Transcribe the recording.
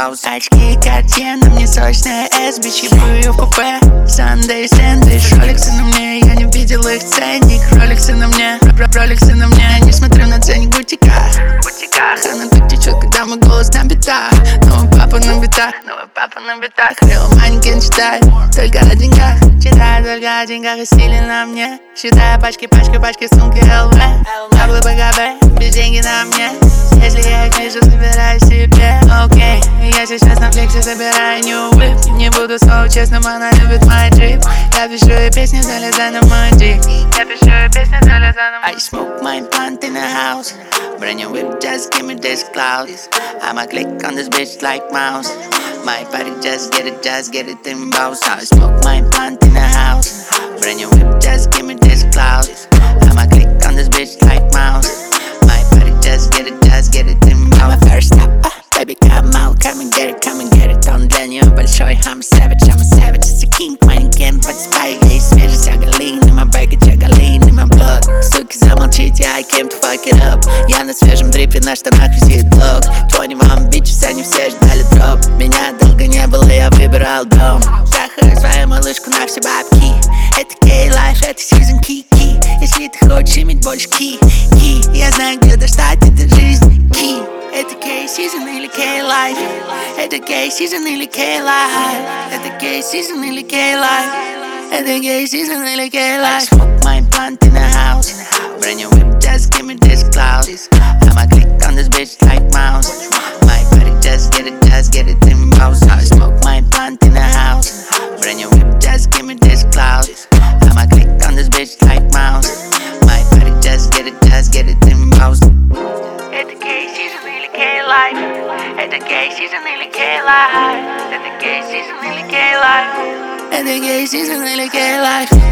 house. Очки, картина, мне срочная S, бичи, в купе. Sunday сэндвич, роликсы на мне, я не видел их ценник. Роликсы на мне, роликсы на мне, не смотрю на ценник в бутиках. Она так течет, когда мой голос на битах. Новый папа на битах, новый папа на битах. Реал манекен читает, только о деньгах. Читает только о деньгах и стиле на мне. Считаю пачки, сумки ЛВ. Таблы БГБ, без деньги на мне. Если я их вижу, собираю себе. Окей, я сейчас на флексе собираю new whip. Не буду слов честным, она любит мой джип. Я пишу ей песни, залезай на мой дик. Я пишу ей песни, залезай на мой дик. I smoke my blunt in the house. Brand new whip, just give me this cloud. I'ma click on this bitch like mouse. My body just get it in bounce. I smoke my blunt in the house. Brand new whip, just give me this cloud. I'ma click on this bitch like mouse. My body just get it in bounce. I'm a first stop, baby come out, come and get it. Он для нее большой, I'm a savage, it's a king. Манекен под спай, ей свежесть, галин. И my baggage, галин, и my blood. Суки, замолчите, I came to fuck it up. Я на свежем дрипе, на штанах висит блок. 21 bitches, они все ждали дроп. Меня долго не было, я выбирал дом. Трахаю свою малышку на все бабки. Это K-Life, это season Kiki. Если ты хочешь иметь больше ки, я знаю, где достать эту жизнь. Ки, это K-Season или K-Life. Это K-Season или K-Life. Это K-Season или K-Life. Это K-Season или K-Life. I smoke my blunt in the house. Brand new whip, just give me this cloud. I'ma click on this bitch like mouse. My body just get it in bounce. I smoke my blunt in the house. Brand new whip, just give me this cloud. I'ma click on this bitch like mouse. My body just get it in bounce. Это K-Season или K-Life. Это K-Season или K-Life. Это K-Season или K-Life. Это K-Season или K-Life.